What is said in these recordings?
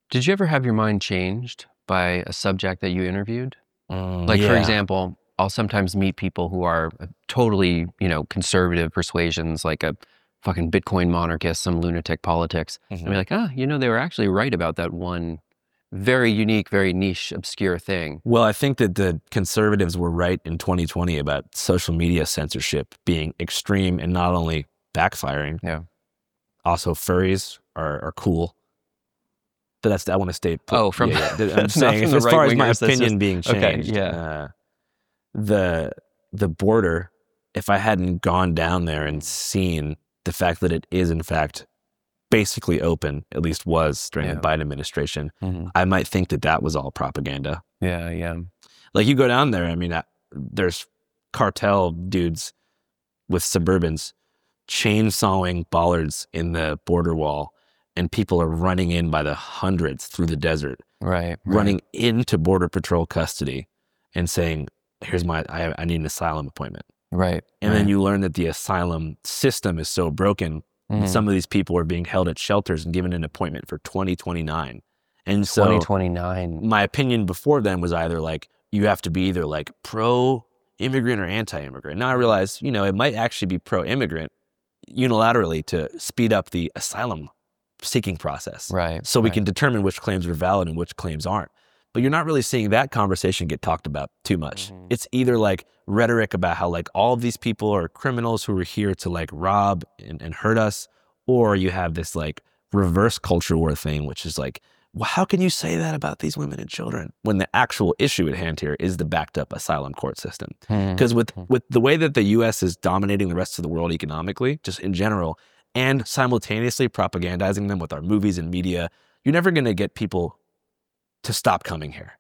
Did you ever have your mind changed by a subject that you interviewed? Like, for Yeah. example, I'll sometimes meet people who are totally, conservative persuasions, like a fucking Bitcoin monarchist, some lunatic politics. And be Mhm. like, they were actually right about that one very unique, very niche, obscure thing. Well, I think that the conservatives were right in 2020 about social media censorship being extreme and not only backfiring, Yeah. also furries are cool. But I want to stay put. Oh, from I'm just not saying, from if the as right far as my wingers. That's opinion just being okay. changed, Yeah. the the border, if I hadn't gone down there and seen the fact that it is in fact basically open, at least was during the Yeah. Biden administration, Hmm. I might think that that was all propaganda. Yeah. Yeah. Like you go down there, I mean, there's cartel dudes with Suburbans chainsawing bollards in the border wall, and people are running in by the hundreds through the desert, Right. running into Border Patrol custody and saying, here's I need an asylum appointment. Right. And then you learn that the asylum system is so broken that some of these people are being held at shelters and given an appointment for 2029. And so 2029. my opinion before then was either like, you have to be either like pro-immigrant or anti-immigrant. Now I realize, it might actually be pro-immigrant unilaterally to speed up the asylum seeking process. Right. So we right. can determine which claims are valid and which claims aren't. But you're not really seeing that conversation get talked about too much. Mhm. It's either like rhetoric about how like all of these people are criminals who are here to like rob and hurt us, or you have this like reverse culture war thing, which is like, well, how can you say that about these women and children when the actual issue at hand here is the backed up asylum court system? Because with the way that the U.S. is dominating the rest of the world economically, just in general, and simultaneously propagandizing them with our movies and media, you're never going to get people to stop coming here.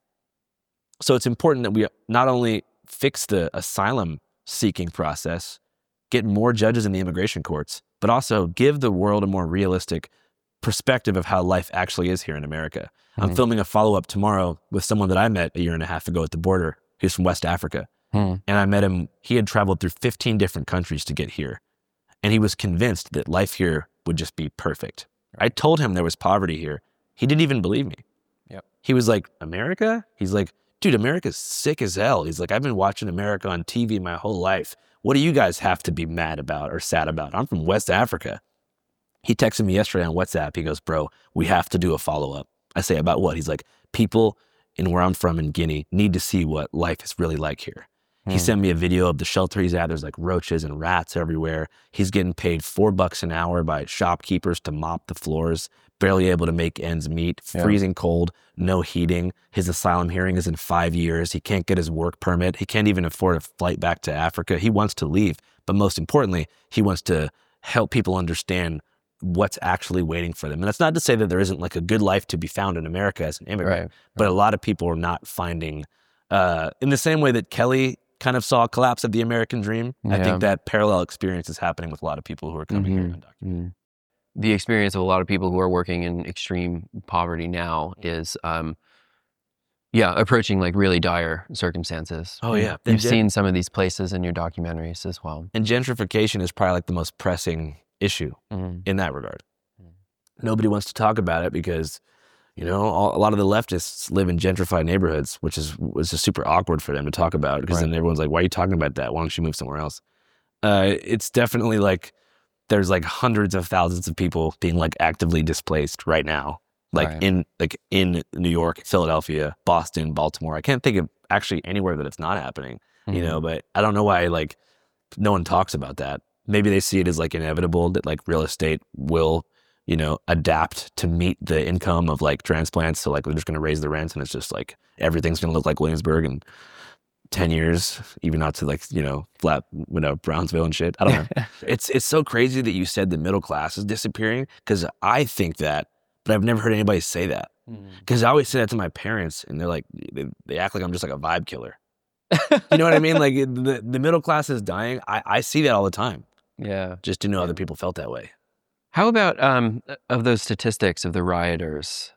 So it's important that we not only fix the asylum seeking process, get more judges in the immigration courts, but also give the world a more realistic perspective of how life actually is here in America. I'm filming a follow-up tomorrow with someone that I met a year and a half ago at the border. He's from West Africa. And I met him, he had traveled through 15 different countries to get here. And he was convinced that life here would just be perfect. I told him there was poverty here. He didn't even believe me. Yep. He was like, America? He's like, dude, America's sick as hell. He's like, I've been watching America on TV my whole life. What do you guys have to be mad about or sad about? I'm from West Africa. He texted me yesterday on WhatsApp. He goes, bro, we have to do a follow-up. I say, about what? He's like, people in where I'm from in Guinea need to see what life is really like here. He sent me a video of the shelter he's at. There's like roaches and rats everywhere. He's getting paid $4 an hour by shopkeepers to mop the floors, barely able to make ends meet, freezing cold, no heating. His asylum hearing is in 5 years. He can't get his work permit. He can't even afford a flight back to Africa. He wants to leave, but most importantly, he wants to help people understand what's actually waiting for them. And that's not to say that there isn't like a good life to be found in America as an immigrant, but a lot of people are not finding, in the same way that Kelly kind of saw a collapse of the American dream. I think that parallel experience is happening with a lot of people who are coming here undocumented. The experience of a lot of people who are working in extreme poverty now is, approaching like really dire circumstances. Oh, yeah. You've seen some of these places in your documentaries as well. And gentrification is probably like the most pressing issue in that regard. Nobody wants to talk about it because, a lot of the leftists live in gentrified neighborhoods, which was just super awkward for them to talk about because then everyone's like, why are you talking about that? Why don't you move somewhere else? It's definitely like there's like hundreds of thousands of people being like actively displaced right now, in New York, Philadelphia, Boston, Baltimore. I can't think of actually anywhere that it's not happening, but I don't know why like no one talks about that. Maybe they see it as like inevitable that like real estate will, adapt to meet the income of like transplants. So like they're just going to raise the rents and it's just like everything's going to look like Williamsburg in 10 years, even not to like, flat, Brownsville and shit. I don't know. It's so crazy that you said the middle class is disappearing because I think that, but I've never heard anybody say that. Because I always say that to my parents and they're like, they act like I'm just like a vibe killer. You know what I mean? Like the middle class is dying. I see that all the time. Yeah. Just to know other people felt that way. How about of those statistics of the rioters?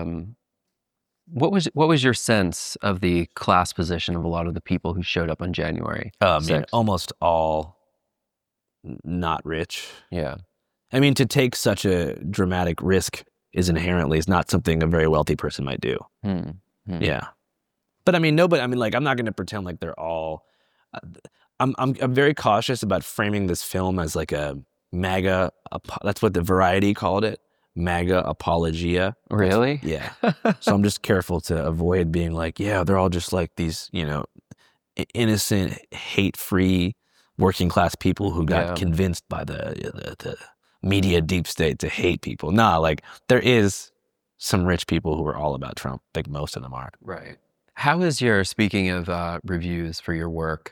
What was your sense of the class position of a lot of the people who showed up on January 6th? Almost all not rich. Yeah. I mean, to take such a dramatic risk is not something a very wealthy person might do. Yeah. But I mean, nobody, I mean, like, I'm not going to pretend like they're all, I'm very cautious about framing this film as like a MAGA, that's what the Variety called it, MAGA apologia. Really? Yeah. So I'm just careful to avoid being like, yeah, they're all just like these, you know, innocent, hate-free, working class people who got convinced by the media deep state to hate people. Nah, like there is some rich people who are all about Trump. I think most of them are. Right. How is speaking of reviews for your work,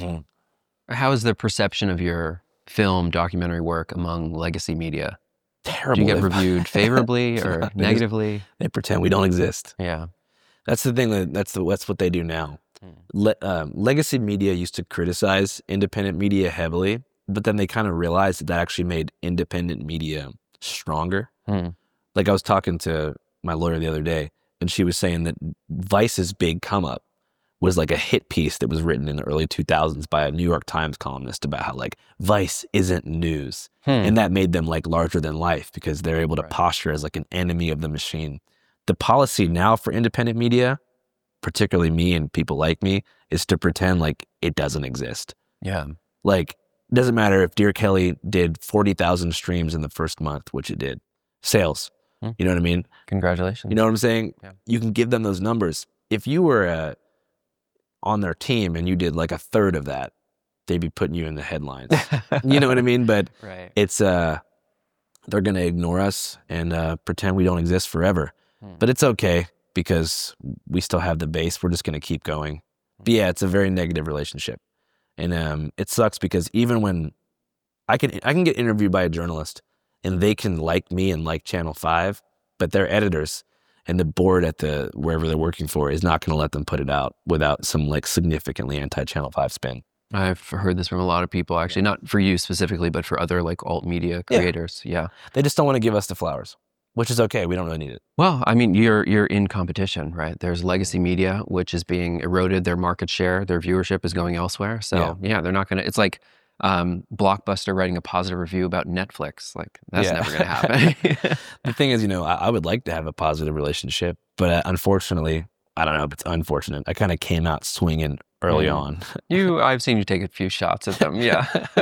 how is the perception of your film documentary work among legacy media? Terrible. Do you get reviewed favorably or negatively? They pretend we don't exist. Yeah. That's the thing. That's what they do now. Legacy media used to criticize independent media heavily, but then they kind of realized that actually made independent media stronger. Like I was talking to my lawyer the other day, and she was saying that Vice's big come up was like a hit piece that was written in the early 2000s by a New York Times columnist about how like Vice isn't news. And that made them like larger than life because they're able to posture as like an enemy of the machine. The policy now for independent media, particularly me and people like me, is to pretend like it doesn't exist. Yeah. Like, it doesn't matter if Dear Kelly did 40,000 streams in the first month, which it did. Sales. You know what I mean? Congratulations. You know what I'm saying? Yeah. You can give them those numbers. If you were on their team and you did like a third of that, they'd be putting you in the headlines. You know what I mean? But it's, they're going to ignore us and pretend we don't exist forever. But it's okay because we still have the base. We're just going to keep going. But yeah, it's a very negative relationship. And it sucks because even when I can get interviewed by a journalist and they can like me and like Channel 5, but their editors and the board at wherever they're working for is not going to let them put it out without some like significantly anti-Channel 5 spin. I've heard this from a lot of people, actually, not for you specifically, but for other like alt media creators. Yeah. They just don't want to give us the flowers, which is okay. We don't really need it. Well, I mean, you're in competition, right? There's legacy media, which is being eroded. Their market share, their viewership is going elsewhere. So yeah, they're not going to, it's like Blockbuster writing a positive review about Netflix. Like that's never going to happen. The thing is, you know, I would like to have a positive relationship, but unfortunately, I don't know if it's unfortunate. I kind of came out swinging early on. I've seen you take a few shots at them. Yeah.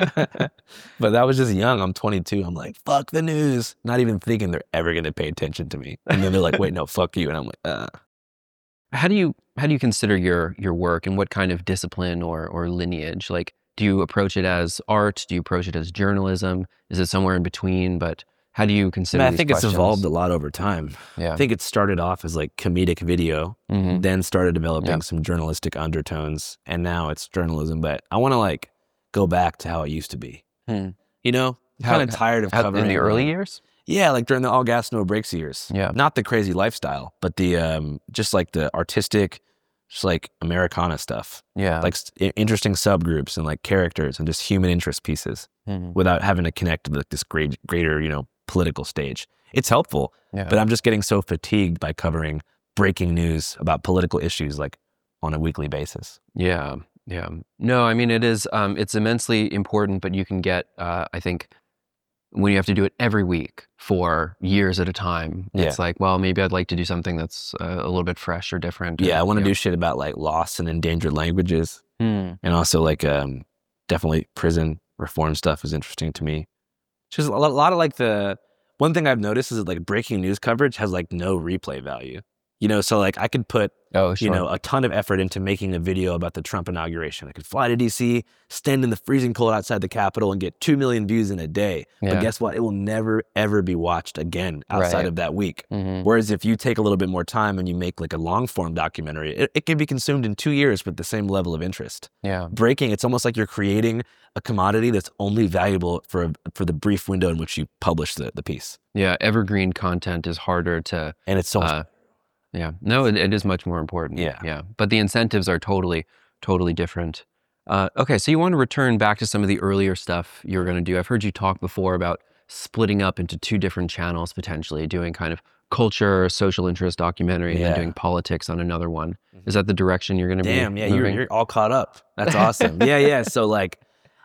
But that was just young. I'm 22. I'm like, fuck the news. Not even thinking they're ever going to pay attention to me. And then they're like, wait, no, fuck you. And I'm like, How do you consider your work and what kind of discipline or lineage? Like, do you approach it as art? Do you approach it as journalism? Is it somewhere in between? But how do you consider these questions? It's evolved a lot over time. Yeah. I think it started off as like comedic video, then started developing some journalistic undertones, and now it's journalism. But I want to like go back to how it used to be. You know, kind of tired of covering in the early years. Yeah, like during the all gas no brakes years. Yeah, not the crazy lifestyle, but the just like the artistic, just like Americana stuff. Yeah, like interesting subgroups and like characters and just human interest pieces, without having to connect to like this greater, you know, political stage. It's helpful, but I'm just getting so fatigued by covering breaking news about political issues like on a weekly basis. Yeah. No, I mean, it is, it's immensely important, but you can get, I think, when you have to do it every week for years at a time, it's like, well, maybe I'd like to do something that's a little bit fresh or different. Yeah, I want to do shit about like lost and endangered languages. And also like definitely prison reform stuff is interesting to me. Just a lot of like one thing I've noticed is that like breaking news coverage has like no replay value. You know, so like I could put, you know, a ton of effort into making a video about the Trump inauguration. I could fly to DC, stand in the freezing cold outside the Capitol and get 2 million views in a day. But guess what? It will never, ever be watched again outside of that week. Whereas if you take a little bit more time and you make like a long form documentary, it can be consumed in 2 years with the same level of interest. Breaking, it's almost like you're creating a commodity that's only valuable for the brief window in which you publish the piece. Yeah, evergreen content is harder to... And it's so much... Yeah, no, it is much more important. Yeah. But the incentives are totally different. Okay, so you want to return back to some of the earlier stuff you were going to do. I've heard you talk before about splitting up into 2 different channels, potentially doing kind of culture, social interest documentary, and then doing politics on another one. Is that the direction you're going to be moving? You're all caught up. That's awesome. Yeah. So like,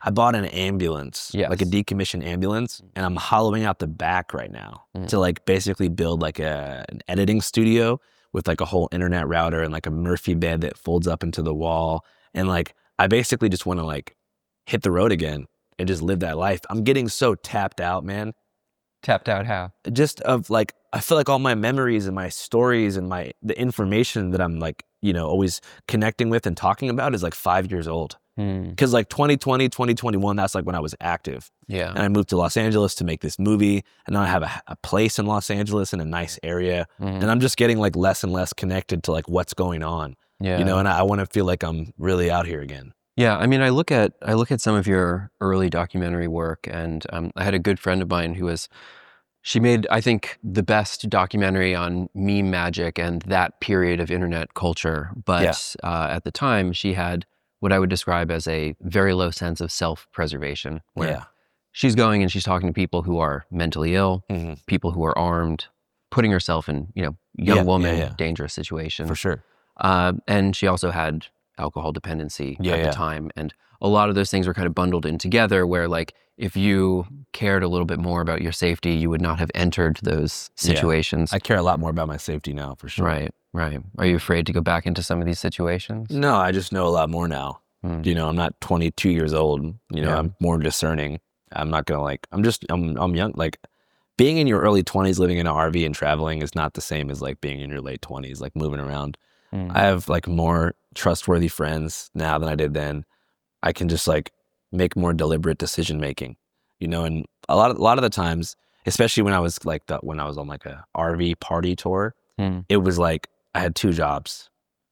I bought an ambulance, Yes. like a decommissioned ambulance, and I'm hollowing out the back right now to like basically build like an editing studio with like a whole internet router and like a Murphy bed that folds up into the wall. And like, I basically just want to like hit the road again and just live that life. I'm getting so tapped out, man. Tapped out how? Just of like, I feel like all my memories and my stories and the information that I'm like, you know, always connecting with and talking about is like 5 years old. Because like 2020, 2021, that's like when I was active. Yeah. And I moved to Los Angeles to make this movie. And now I have a place in Los Angeles in a nice area. And I'm just getting like less and less connected to like what's going on. Yeah. You know, and I want to feel like I'm really out here again. Yeah, I mean, I look at some of your early documentary work, and I had a good friend of mine she made, I think, the best documentary on meme magic and that period of internet culture. But at the time, she had what I would describe as a very low sense of self-preservation, where she's going and she's talking to people who are mentally ill, people who are armed, putting herself in, you know, young woman, dangerous situations. For sure. And she also had alcohol dependency at the time. And a lot of those things were kind of bundled in together where like, if you cared a little bit more about your safety, you would not have entered those situations. I care a lot more about my safety now, for sure. Right. Are you afraid to go back into some of these situations? No, I just know a lot more now. You know, I'm not 22 years old. You know, I'm more discerning. I'm not gonna like, I'm young. Like being in your early 20s, living in an RV and traveling is not the same as like being in your late 20s, like moving around. I have like more trustworthy friends now than I did then. I can just like make more deliberate decision making, you know, and a lot of the times, especially when I was like when I was on like a RV party tour, it was like I had 2 jobs.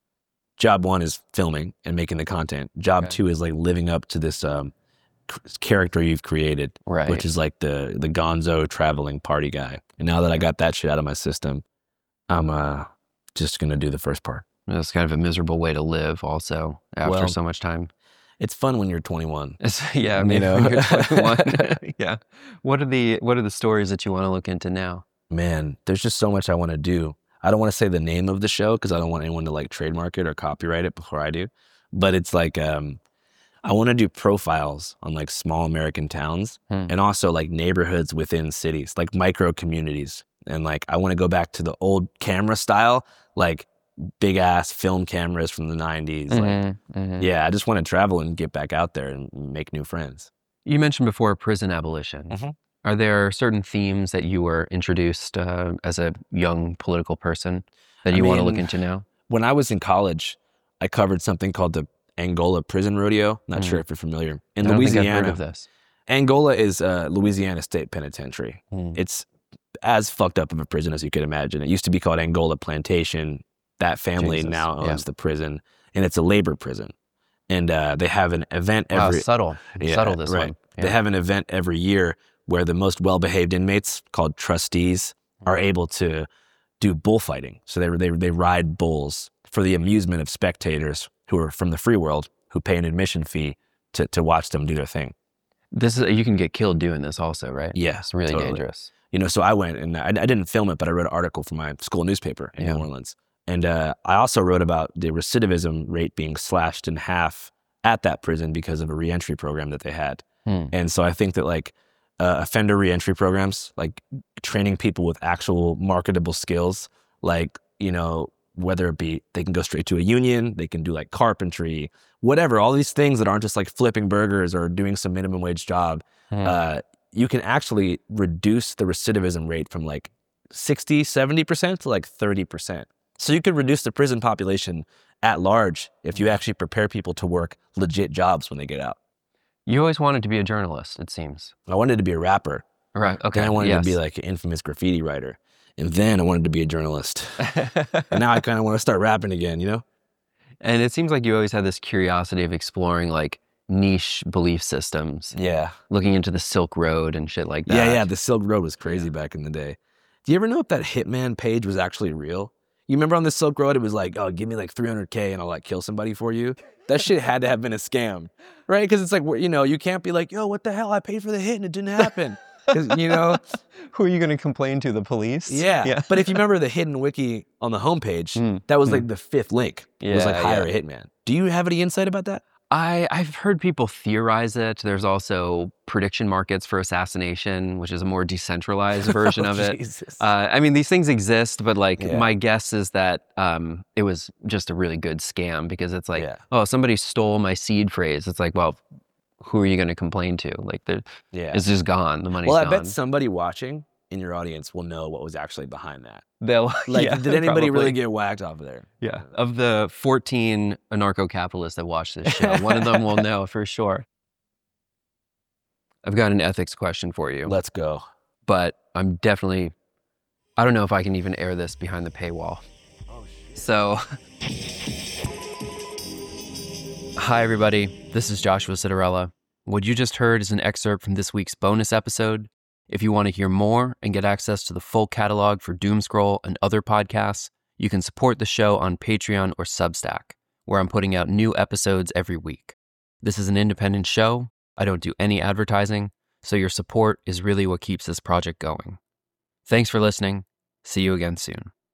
Job 1 is filming and making the content. Job 2 is like living up to this character you've created, which is like the gonzo traveling party guy. And now that I got that shit out of my system, I'm just gonna do the first part. It's kind of a miserable way to live also after so much time. It's fun when you're 21. Yeah, maybe when you're 21. Yeah. What are the stories that you want to look into now? Man, there's just so much I want to do. I don't want to say the name of the show because I don't want anyone to like trademark it or copyright it before I do. But it's like I want to do profiles on like small American towns and also like neighborhoods within cities, like micro communities. And like I want to go back to the old camera style, like big ass film cameras from the 90s. Yeah, I just want to travel and get back out there and make new friends. You mentioned before prison abolition. Are there certain themes that you were introduced as a young political person that you want to look into now? When I was in college, I covered something called the Angola Prison Rodeo. Not sure if you're familiar. In I don't Louisiana, think I've heard of this. Angola is Louisiana State Penitentiary. It's as fucked up of a prison as you could imagine. It used to be called Angola Plantation. That family now owns the prison, and it's a labor prison. And they have an event every... Subtle this one. Yeah. They have an event every year where the most well-behaved inmates, called trustees, are able to do bullfighting. So they ride bulls for the amusement of spectators who are from the free world, who pay an admission fee to watch them do their thing. You can get killed doing this also, right? Yeah, it's really dangerous. You know, so I went and I didn't film it, but I wrote an article for my school newspaper in New Orleans. And I also wrote about the recidivism rate being slashed in half at that prison because of a reentry program that they had. And so I think that like offender reentry programs, like training people with actual marketable skills, like, you know, whether it be they can go straight to a union, they can do like carpentry, whatever, all these things that aren't just like flipping burgers or doing some minimum wage job, you can actually reduce the recidivism rate from like 60, 70% to like 30%. So you could reduce the prison population at large if you actually prepare people to work legit jobs when they get out. You always wanted to be a journalist, it seems. I wanted to be a rapper. Right, okay. Then I wanted to be like an infamous graffiti writer. And then I wanted to be a journalist. And now I kind of want to start rapping again, you know? And it seems like you always had this curiosity of exploring like niche belief systems. Yeah. Looking into the Silk Road and shit like that. Yeah, the Silk Road was crazy back in the day. Do you ever know if that Hitman page was actually real? You remember on the Silk Road, it was like, oh, give me like 300K and I'll like kill somebody for you. That shit had to have been a scam, right? Because it's like, you know, you can't be like, yo, what the hell? I paid for the hit and it didn't happen. Because, you know. Who are you going to complain to, the police? Yeah. But if you remember the hidden wiki on the homepage, that was like the 5th link. It was like hire a hitman. Do you have any insight about that? I've heard people theorize it. There's also prediction markets for assassination, which is a more decentralized version of it. Jesus. I mean, these things exist, but like Yeah. my guess is that it was just a really good scam because it's like, Yeah. oh, somebody stole my seed phrase. It's like, well, who are you going to complain to? Like, it's just gone. The money's Well, I gone. bet somebody watching in your audience will know what was actually behind that. They'll Like, yeah, did anybody probably. really get whacked off of there? Yeah. Of the 14 anarcho-capitalists that watch this show, one of them will know for sure. I've got an ethics question for you. Let's go. But I don't know if I can even air this behind the paywall. Oh, shit. So, hi everybody, this is Joshua Citarella. What you just heard is an excerpt from this week's bonus episode. If you want to hear more and get access to the full catalog for Doomscroll and other podcasts, you can support the show on Patreon or Substack, where I'm putting out new episodes every week. This is an independent show. I don't do any advertising, so your support is really what keeps this project going. Thanks for listening. See you again soon.